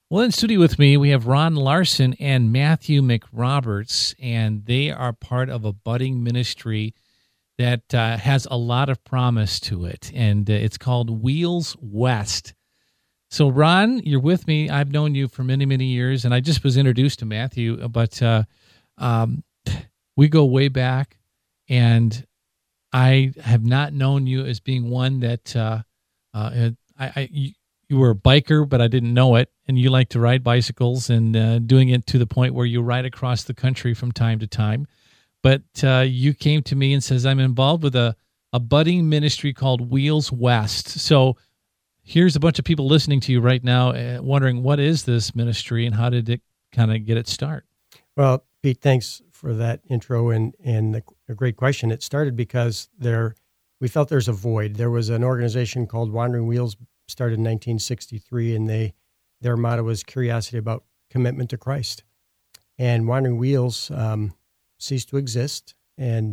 Well, in studio with me, we have Ron Larson and Matthew McRoberts, and they are part of a budding ministry that has a lot of promise to it, and it's called Wheels West. So, Ron, you're with me. I've known you for many, many years, and I just was introduced to Matthew, but we go way back, and I have not known you as being one that you were a biker, but I didn't know it, and you like to ride bicycles and doing it to the point where you ride across the country from time to time. But you came to me and says, I'm involved with a budding ministry called Wheels West. So here's a bunch of people listening to you right now wondering, what is this ministry and how did it kind of get its start? Well, Pete, thanks for that intro and a great question. It started because we felt there's a void. There was an organization called Wandering Wheels, started in 1963, and their motto was curiosity about commitment to Christ. And Wandering Wheels ceased to exist, and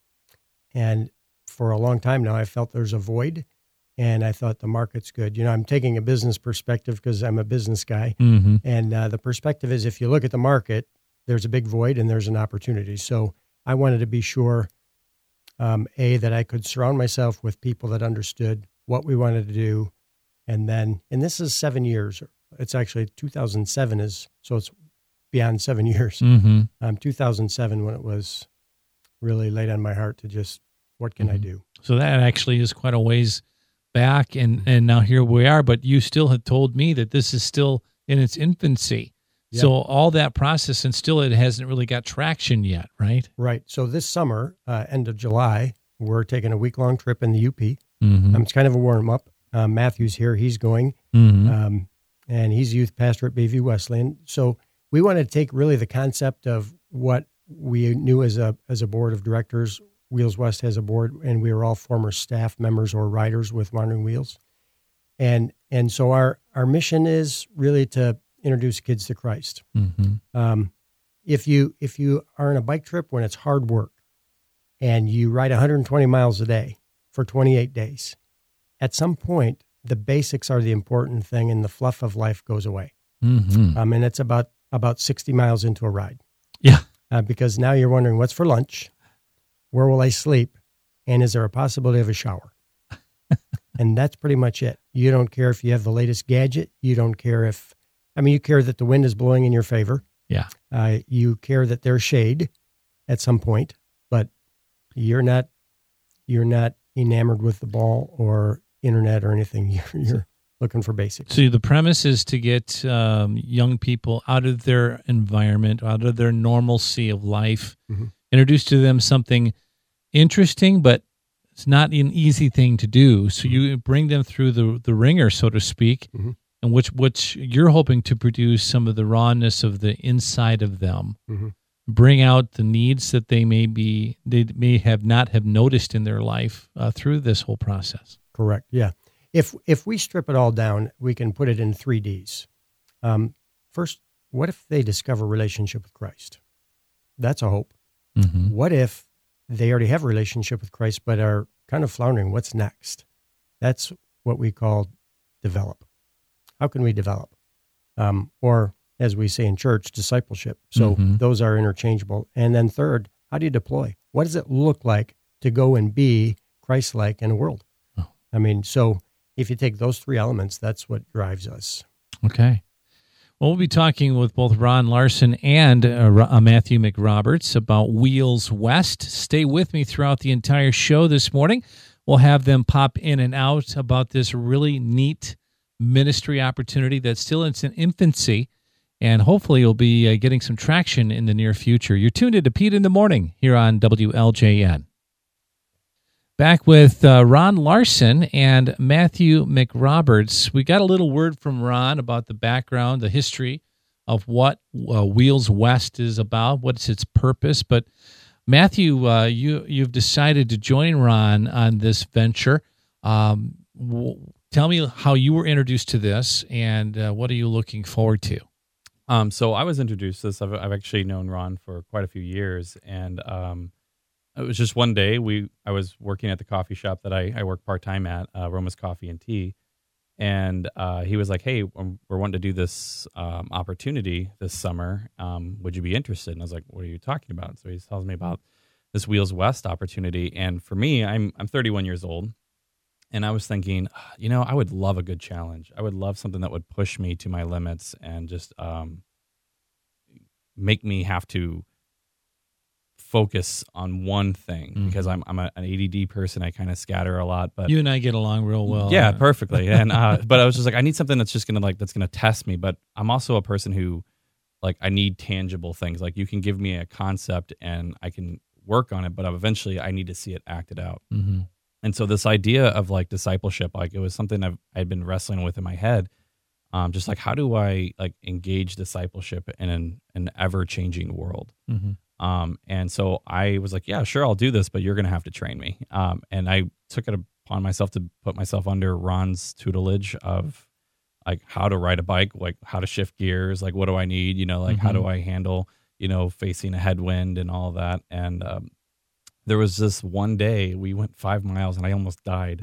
for a long time now, I felt there's a void, and I thought the market's good. You know, I'm taking a business perspective because I'm a business guy, and the perspective is if you look at the market, there's a big void and there's an opportunity. So I wanted to be sure, that I could surround myself with people that understood what we wanted to do. And this is 7 years. It's actually 2007 so it's beyond 7 years. 2007 when it was really laid on my heart to just, what can I do? So that actually is quite a ways back, and now here we are, but you still had told me that this is still in its infancy. Yep. So all that process, and still it hasn't really got traction yet, right? Right. So this summer, end of July, we're taking a week-long trip in the UP. It's kind of a warm-up. Matthew's here. He's going, and he's youth pastor at Bayview Wesleyan. So we want to take really the concept of what we knew as a board of directors. Wheels West has a board, and we are all former staff members or riders with Wandering Wheels. And so our mission is really to introduce kids to Christ. If you are on a bike trip when it's hard work and you ride 120 miles a day for 28 days, at some point, the basics are the important thing, and the fluff of life goes away. And it's about 60 miles into a ride. Yeah. Because now you're wondering, what's for lunch? Where will I sleep? And is there a possibility of a shower? And that's pretty much it. You don't care if you have the latest gadget. You don't care you care that the wind is blowing in your favor. Yeah. You care that there's shade at some point, but you're not enamored with the ball or internet or anything. You're looking for basics. So the premise is to get young people out of their environment, out of their normalcy of life, introduce to them something interesting, but it's not an easy thing to do. So you bring them through the ringer, so to speak, and which you're hoping to produce some of the rawness of the inside of them, bring out the needs that they may have not have noticed in their life through this whole process. Correct. Yeah. If we strip it all down, we can put it in 3 Ds. First, what if they discover a relationship with Christ? That's a hope. What if they already have a relationship with Christ but are kind of floundering? What's next? That's what we call develop. How can we develop? Or, as we say in church, discipleship. So those are interchangeable. And then third, how do you deploy? What does it look like to go and be Christ-like in a world? So if you take those 3 elements, that's what drives us. Okay. Well, we'll be talking with both Ron Larson and Matthew McRoberts about Wheels West. Stay with me throughout the entire show this morning. We'll have them pop in and out about this really neat ministry opportunity that's still in its infancy, and hopefully you'll be getting some traction in the near future. You're tuned into Pete in the Morning here on WLJN. Back with Ron Larson and Matthew McRoberts. We got a little word from Ron about the background, the history of what Wheels West is about, what's its purpose. But Matthew, you've decided to join Ron on this venture. Tell me how you were introduced to this, and what are you looking forward to? So I was introduced to this. I've actually known Ron for quite a few years, and it was just one day I was working at the coffee shop that I work part-time at, Roma's Coffee and Tea, And he was like, "Hey, we're wanting to do this opportunity this summer. Would you be interested?" And I was like, "What are you talking about?" So he tells me about this Wheels West opportunity. And for me, I'm 31 years old, and I was thinking, I would love a good challenge. I would love something that would push me to my limits and just make me have to focus on one thing, because I'm an ADD person. I kind of scatter a lot, but you and I get along real well. Yeah, perfectly. And but I was just like, I need something that's just gonna test me. But I'm also a person who, like, I need tangible things. Like, you can give me a concept and I can work on it, but eventually I need to see it acted out. Mm-hmm. And so this idea of like discipleship, like, it was something I'd been wrestling with in my head. Just like, how do I like engage discipleship in an ever changing world? Mm-hmm. And so I was like, yeah, sure, I'll do this, but you're going to have to train me. And I took it upon myself to put myself under Ron's tutelage of like how to ride a bike, like how to shift gears, like what do I need, like how do I handle, facing a headwind and all that. And there was this one day we went 5 miles and I almost died.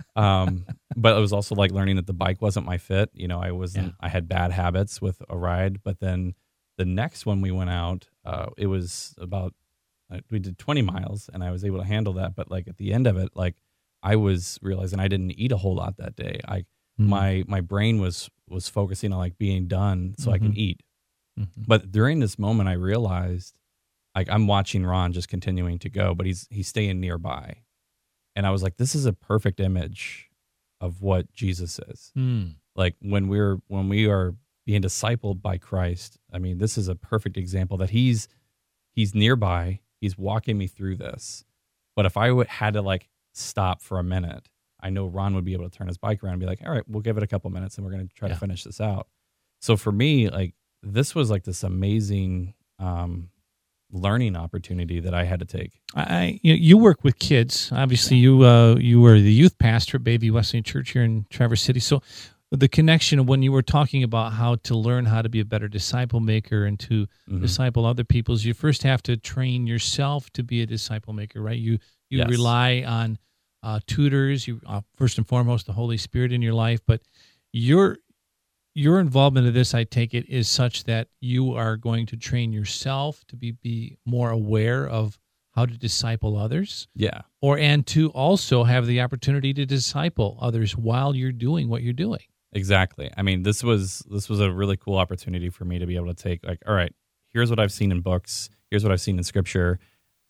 But it was also like learning that the bike wasn't my fit. I had bad habits with a ride, but then the next one we went out, it was about, we did 20 miles and I was able to handle that. But like at the end of it, like I was realizing I didn't eat a whole lot that day. My brain was focusing on like being done so I can eat. Mm-hmm. But during this moment, I realized like I'm watching Ron just continuing to go, but he's staying nearby. And I was like, this is a perfect image of what Jesus is. Like when we are being discipled by Christ, I mean, this is a perfect example that he's nearby. He's walking me through this. But if I had to like stop for a minute, I know Ron would be able to turn his bike around and be like, all right, we'll give it a couple minutes and we're going to try to finish this out. So for me, like this was like this amazing learning opportunity that I had to take. You work with kids. Obviously, you were the youth pastor at Bayview Wesleyan Church here in Traverse City. So the connection of when you were talking about how to learn how to be a better disciple maker and to disciple other people, you first have to train yourself to be a disciple maker, right? You rely on tutors, you first and foremost the Holy Spirit in your life, but your involvement in this, I take it, is such that you are going to train yourself to be more aware of how to disciple others. Yeah. And to also have the opportunity to disciple others while you're doing what you're doing. Exactly. I mean, this was a really cool opportunity for me to be able to take like, all right, here's what I've seen in books. Here's what I've seen in Scripture.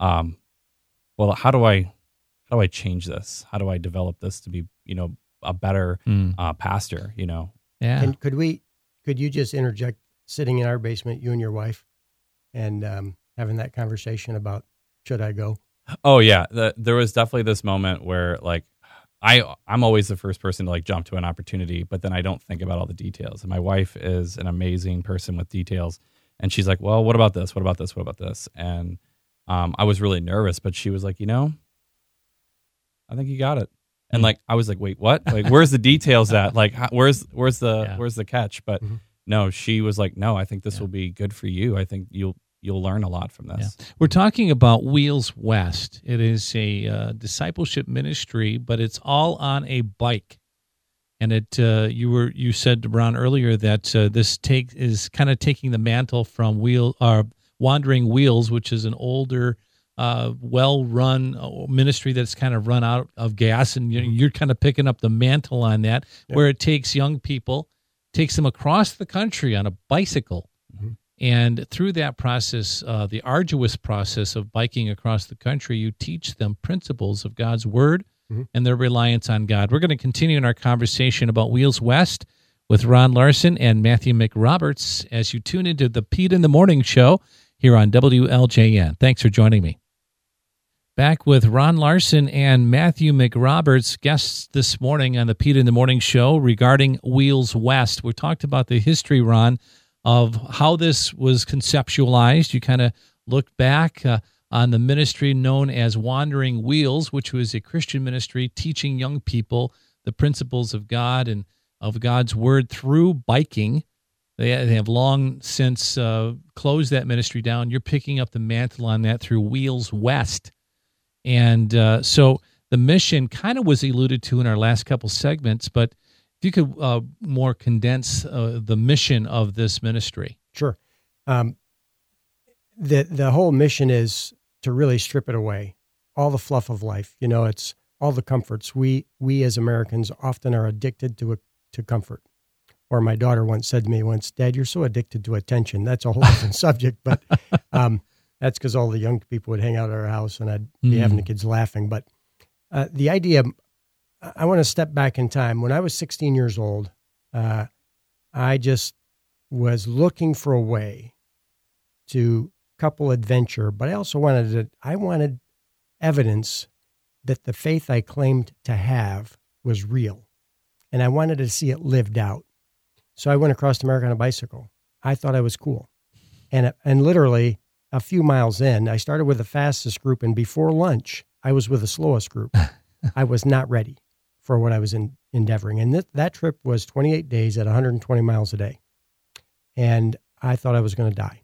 Well, how do I change this? How do I develop this to be, a better pastor? Yeah. And could you just interject, sitting in our basement, you and your wife, and having that conversation about should I go? Oh yeah, there was definitely this moment where like I'm always the first person to like jump to an opportunity, but then I don't think about all the details. And my wife is an amazing person with details, and she's like, "Well, what about this? What about this? What about this?" And I was really nervous, but she was like, I think you got it. And like I was like, wait, what? Like, where's the details at? Like, where's the catch? But no, she was like, no, I think this will be good for you. I think you'll learn a lot from this. Yeah. We're talking about Wheels West. It is a discipleship ministry, but it's all on a bike. And you said to Ron earlier that this is kind of taking the mantle from Wandering Wheels, which is an older, well-run ministry that's kind of run out of gas, and you're kind of picking up the mantle on that, where it takes young people, takes them across the country on a bicycle. And through that process, the arduous process of biking across the country, you teach them principles of God's Word and their reliance on God. We're going to continue in our conversation about Wheels West with Ron Larson and Matthew McRoberts as you tune into the Pete in the Morning Show here on WLJN. Thanks for joining me. Back with Ron Larson and Matthew McRoberts, guests this morning on the Pete in the Morning Show regarding Wheels West. We talked about the history, Ron, of how this was conceptualized. You kind of looked back on the ministry known as Wandering Wheels, which was a Christian ministry teaching young people the principles of God and of God's Word through biking. They have long since closed that ministry down. You're picking up the mantle on that through Wheels West. And so the mission kind of was alluded to in our last couple segments, but If you could more condense the mission of this ministry. Sure. The whole mission is to really strip it away, all the fluff of life. It's all the comforts. We as Americans often are addicted to comfort. Or my daughter once said to me once, "Dad, you're so addicted to attention." That's a whole different subject, but that's because all the young people would hang out at our house and I'd be having the kids laughing. But the idea, I want to step back in time. When I was 16 years old, I just was looking for a way to couple adventure, but I also wanted evidence that the faith I claimed to have was real, and I wanted to see it lived out. So I went across America on a bicycle. I thought I was cool, and literally a few miles in, I started with the fastest group, and before lunch, I was with the slowest group. I was not ready for what I was endeavoring, and that trip was 28 days at 120 miles a day, and I thought I was going to die.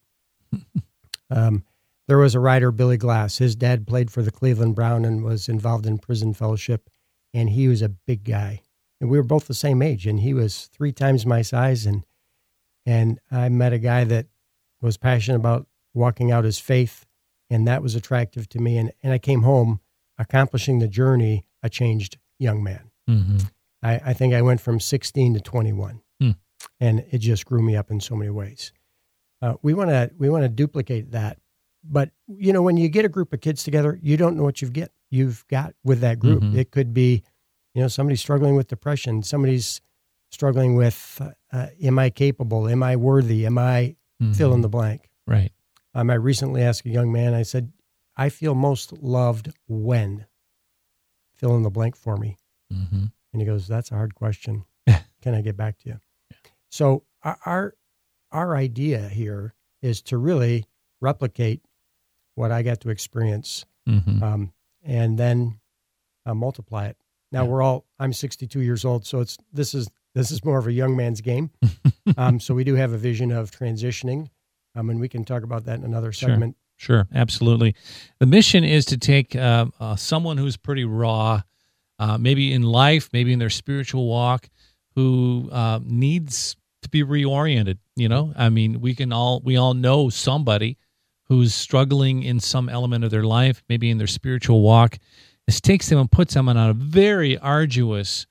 There was a rider, Billy Glass. His dad played for the Cleveland Brown and was involved in prison fellowship, and he was a big guy. And we were both the same age, and he was 3 times my size. And I met a guy that was passionate about walking out his faith, and that was attractive to me. And I came home accomplishing the journey, a changed young man. Mm-hmm. I think I went from 16 to 21, and it just grew me up in so many ways. We want to duplicate that. But, when you get a group of kids together, you don't know what you've got with that group. Mm-hmm. It could be, somebody's struggling with depression. Somebody's struggling with, am I capable? Am I worthy? Am I fill in the blank? Right. I recently asked a young man, I said, I feel most loved when? Fill in the blank for me. Mm-hmm. And he goes, that's a hard question. Can I get back to you? Yeah. So our idea here is to really replicate what I got to experience, and then multiply it. Now I'm 62 years old, so this is more of a young man's game. So we do have a vision of transitioning, and we can talk about that in another segment. Sure, absolutely. The mission is to take someone who's pretty raw, maybe in life, maybe in their spiritual walk, who needs to be reoriented. We all know somebody who's struggling in some element of their life, maybe in their spiritual walk. This takes them and puts them on a very arduous,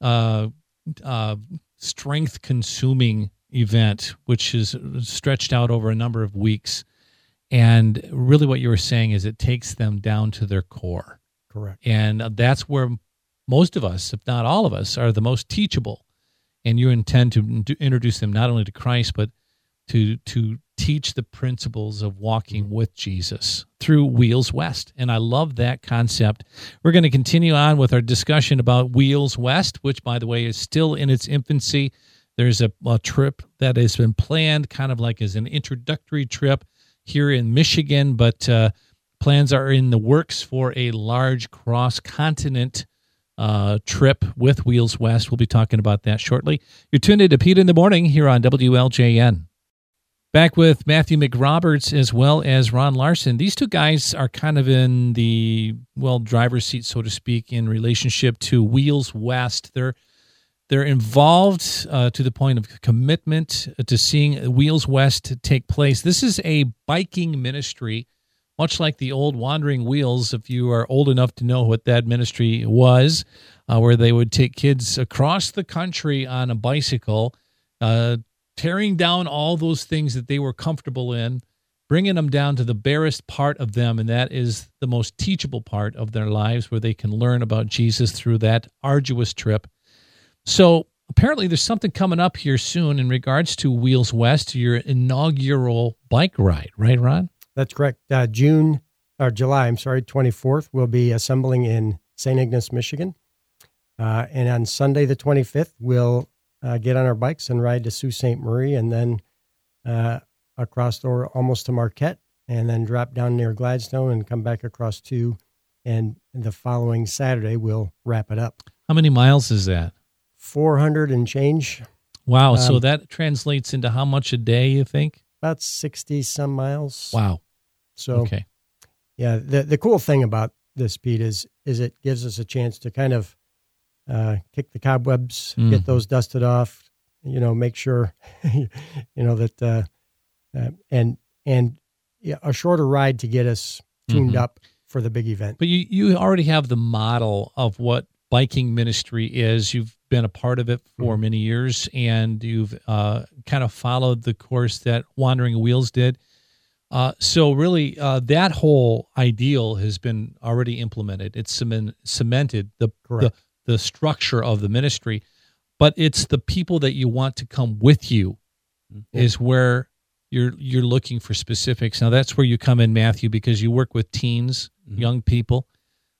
strength-consuming event, which is stretched out over a number of weeks. And really what you were saying is it takes them down to their core. Correct. And that's where most of us, if not all of us, are the most teachable. And you intend to introduce them not only to Christ, but to teach the principles of walking with Jesus through Wheels West. And I love that concept. We're going to continue on with our discussion about Wheels West, which, by the way, is still in its infancy. There's a trip that has been planned kind of like as an introductory trip here in Michigan, but plans are in the works for a large cross-continent trip with Wheels West. We'll be talking about that shortly. You're tuned into Pete in the Morning here on WLJN. Back with Matthew McRoberts as well as Ron Larson. These two guys are kind of in the, driver's seat, so to speak, in relationship to Wheels West. They're involved to the point of commitment to seeing Wheels West take place. This is a biking ministry, much like the old Wandering Wheels, if you are old enough to know what that ministry was, where they would take kids across the country on a bicycle, tearing down all those things that they were comfortable in, bringing them down to the barest part of them, and that is the most teachable part of their lives, where they can learn about Jesus through that arduous trip. So apparently there's something coming up here soon in regards to Wheels West, your inaugural bike ride, right, Ron? That's correct. July 24th, we'll be assembling in St. Ignace, Michigan. And on Sunday, the 25th, we'll get on our bikes and ride to Sault Ste. Marie, and then across almost to Marquette, and then drop down near Gladstone and come back across and the following Saturday, we'll wrap it up. How many miles is that? 400 and change. Wow. So that translates into how much a day, you think? About 60 some miles. Wow. So, okay. Yeah, the cool thing about this, Pete, is it gives us a chance to kind of kick the cobwebs, get those dusted off, make sure, that, and a shorter ride to get us tuned up for the big event. But you already have the model of what biking ministry is. You've been a part of it for many years, and you've kind of followed the course that Wandering Wheels did. So really, that whole ideal has been already implemented. It's cemented the structure of the ministry, but it's the people that you want to come with you is where you're looking for specifics. Now that's where you come in, Matthew, because you work with teens, young people.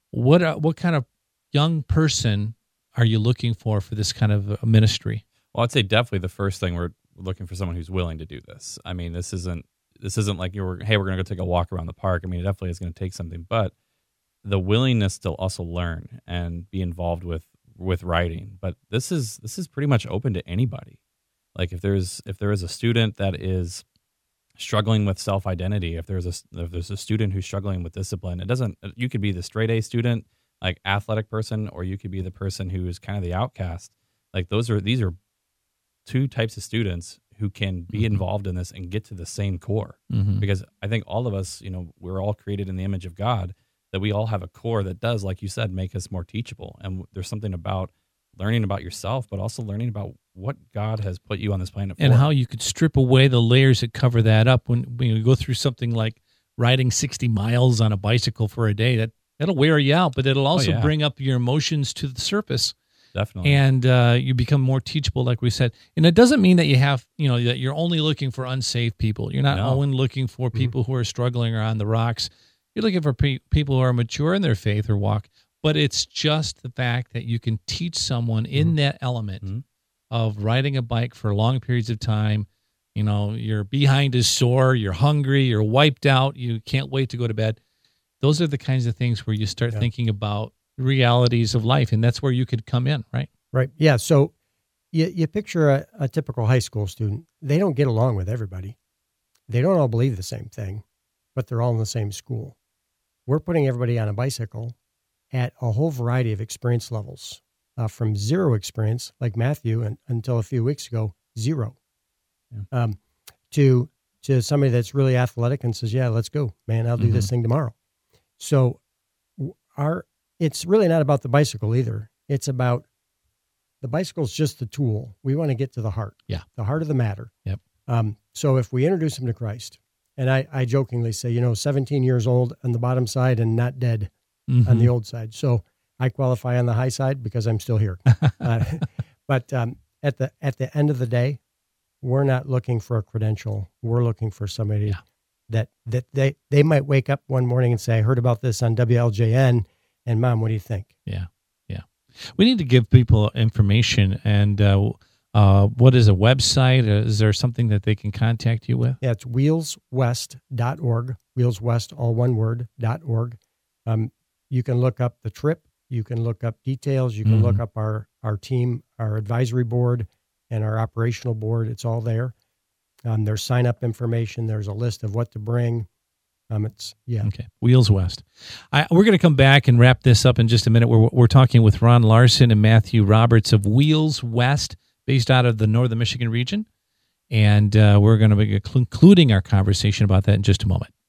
What kind of young person are you looking for this kind of a ministry? Well, I'd say definitely the first thing we're looking for someone who's willing to do this. I mean, this isn't like we're going to go take a walk around the park. I mean, it definitely is going to take something, but the willingness to also learn and be involved with writing. But this is pretty much open to anybody. Like if there is a student that is struggling with self-identity, if there's a student who's struggling with discipline, you could be the straight A student, like athletic person, or you could be the person who is kind of the outcast. Like these are two types of students who can be involved in this and get to the same core. Because I think all of us, we're all created in the image of God, that we all have a core that does, like you said, make us more teachable. And there's something about learning about yourself, but also learning about what God has put you on this planet for. And how you could strip away the layers that cover that up. When you go through something like riding 60 miles on a bicycle for a day, that'll wear you out, but it'll also bring up your emotions to the surface. Definitely. And you become more teachable, like we said. And it doesn't mean that you have, that you're only looking for unsafe people. You're not only looking for people who are struggling or on the rocks. You're looking for people who are mature in their faith or walk. But it's just the fact that you can teach someone in that element of riding a bike for long periods of time. Your behind is sore, you're hungry, you're wiped out, you can't wait to go to bed. Those are the kinds of things where you start thinking about realities of life, and that's where you could come in, right? Right. Yeah. So you picture a typical high school student. They don't get along with everybody. They don't all believe the same thing, but they're all in the same school. We're putting everybody on a bicycle at a whole variety of experience levels, from zero experience, like Matthew, and until a few weeks ago, zero, to somebody that's really athletic and says, yeah, let's go, man, I'll do this thing tomorrow. So it's really not about the bicycle either. It's about the bicycle's just the tool. We want to get to the heart, the heart of the matter. Yep. So if we introduce them to Christ, and I jokingly say, 17 years old on the bottom side and not dead on the old side. So I qualify on the high side because I'm still here. But at the end of the day, we're not looking for a credential. We're looking for somebody that they might wake up one morning and say, I heard about this on WLJN, and Mom, what do you think? Yeah. We need to give people information. And what is a website? Is there something that they can contact you with? Yeah, it's wheelswest.org, wheelswest, all one word, .org. You can look up the trip. You can look up details. You can look up our team, our advisory board, and our operational board. It's all there. There's sign-up information. There's a list of what to bring. Okay. Wheels West. We're going to come back and wrap this up in just a minute. We're talking with Ron Larson and Matthew Roberts of Wheels West, based out of the Northern Michigan region. And we're going to be concluding our conversation about that in just a moment.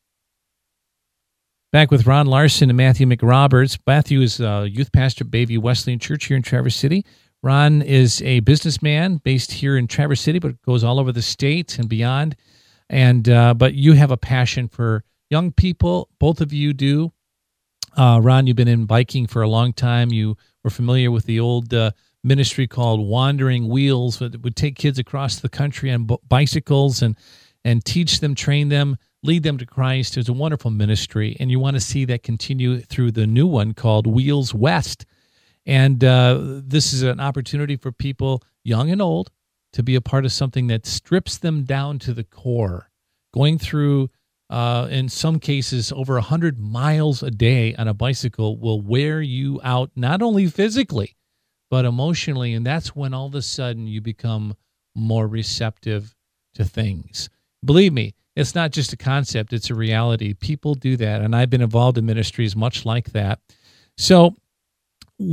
Back with Ron Larson and Matthew McRoberts. Matthew is a youth pastor at Bayview Wesleyan Church here in Traverse City. Ron is a businessman based here in Traverse City, but goes all over the state and beyond. And but you have a passion for young people. Both of you do. Ron, you've been in biking for a long time. You were familiar with the old ministry called Wandering Wheels, that would take kids across the country on bicycles and teach them, train them, lead them to Christ. It's a wonderful ministry, and you want to see that continue through the new one called Wheels West. And this is an opportunity for people, young and old, to be a part of something that strips them down to the core, going through, in some cases, over 100 miles a day on a bicycle will wear you out, not only physically, but emotionally. And that's when all of a sudden you become more receptive to things. Believe me, it's not just a concept, it's a reality. People do that, and I've been involved in ministries much like that. So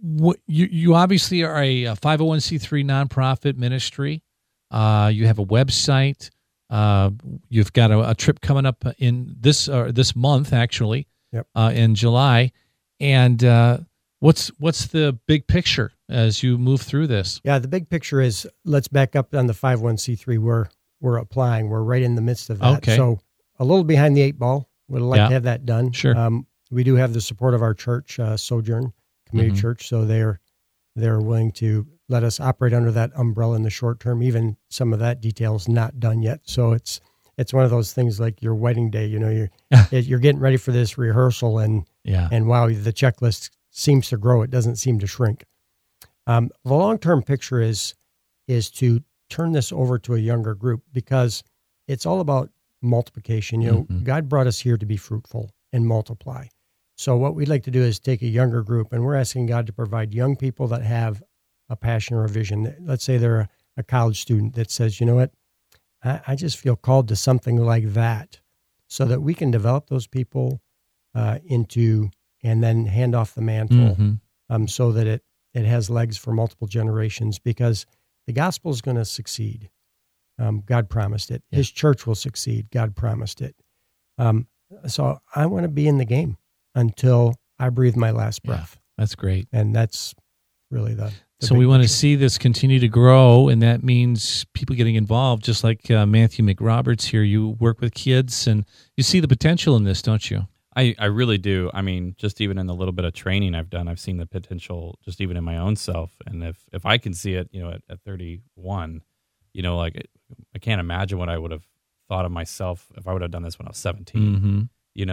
you obviously are a 501c3 nonprofit ministry. You have a website. You've got a trip coming up in this month, actually, Yep. In July. And what's the big picture as you move through this? Yeah, the big picture is, let's back up on the 501c3. We're applying. We're right in the midst of that. Okay. So a little behind the 8 ball. Would like to have that done. Sure. We do have the support of our church, Sojourn Community Church, so they're willing to let us operate under that umbrella in the short term. Even some of that detail is not done yet. So it's one of those things like your wedding day. You're getting ready for this rehearsal, and wow, the checklist seems to grow. It doesn't seem to shrink. The long term picture is to turn this over to a younger group, because it's all about multiplication. God brought us here to be fruitful and multiply. So what we'd like to do is take a younger group, and we're asking God to provide young people that have a passion or a vision. Let's say they're a college student that says, you know what, I just feel called to something like that, so that we can develop those people into, and then hand off the mantle, so that it has legs for multiple generations, because the gospel is going to succeed. God promised it. His church will succeed. God promised it. So I want to be in the game until I breathe my last breath. That's great. And that's really the so we want to see this continue to grow, and that means people getting involved, just like Matthew McRoberts here. You work with kids, and you see the potential in this, don't you? I really do. I mean, just even in the little bit of training I've done, I've seen the potential just even in my own self. And if I can see it, at 31, like I can't imagine what I would have thought of myself if I would have done this when I was 17.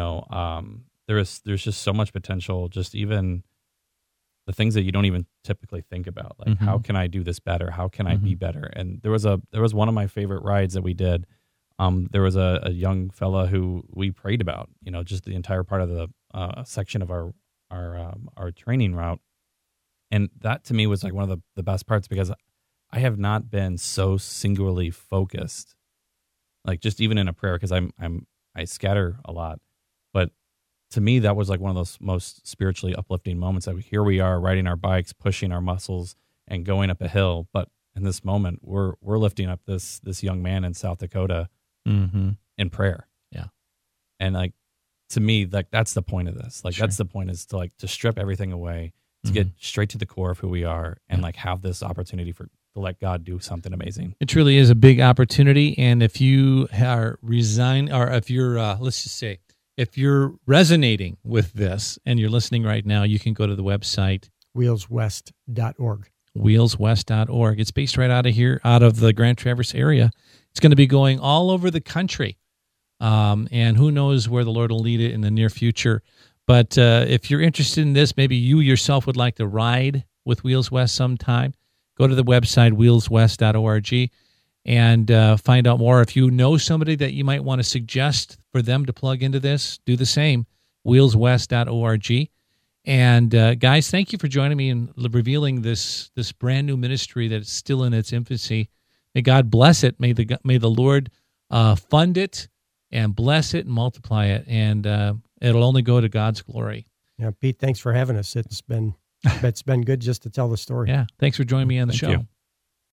There's just so much potential, just even the things that you don't even typically think about, like how can I do this better? How can I be better? And there was one of my favorite rides that we did. There was a young fella who we prayed about, just the entire part of the section of our training route. And that to me was like one of the best parts, because I have not been so singularly focused, like just even in a prayer, because I scatter a lot. But to me, that was like one of those most spiritually uplifting moments that here we are riding our bikes, pushing our muscles and going up a hill. But in this moment, we're lifting up this young man in South Dakota in prayer. Yeah. And like, to me, like that's the point of this. Like that's the point, is to strip everything away, to get straight to the core of who we are, and like have this opportunity to let God do something amazing. It truly is a big opportunity. And if you are if you're, let's just say, if you're resonating with this and you're listening right now, you can go to the website wheelswest.org. Wheelswest.org. It's based right out of here, out of the Grand Traverse area. It's going to be going all over the country. And who knows where the Lord will lead it in the near future. But if you're interested in this, maybe you yourself would like to ride with Wheels West sometime, go to the website wheelswest.org and find out more. If you know somebody that you might want to suggest for them to plug into this, do the same, wheelswest.org. And guys, thank you for joining me in revealing this brand new ministry that's still in its infancy. May God bless it. May the Lord fund it and bless it and multiply it, and it'll only go to God's glory. Yeah, Pete, thanks for having us. It's been good just to tell the story. Yeah, thanks for joining me on the show. Thank you.